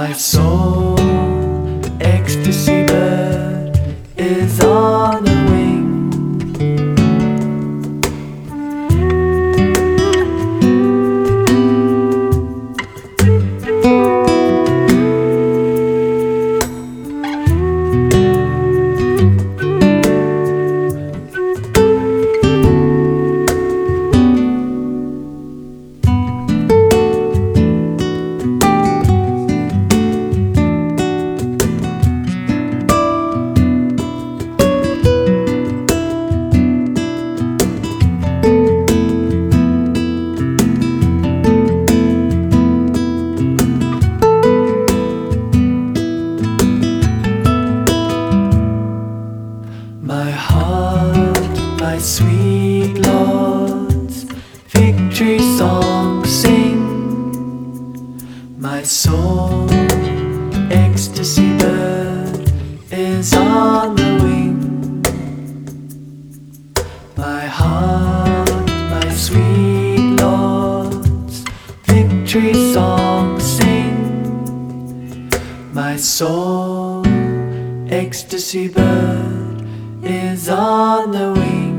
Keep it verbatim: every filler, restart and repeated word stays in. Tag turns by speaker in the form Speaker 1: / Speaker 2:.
Speaker 1: My soul, ecstasy bird, is on the wing. My heart, my sweet lords, victory song sing. My soul, ecstasy bird, is on the wing. My heart, my sweet lords, victory song sing. My soul, ecstasy bird, is on the wing.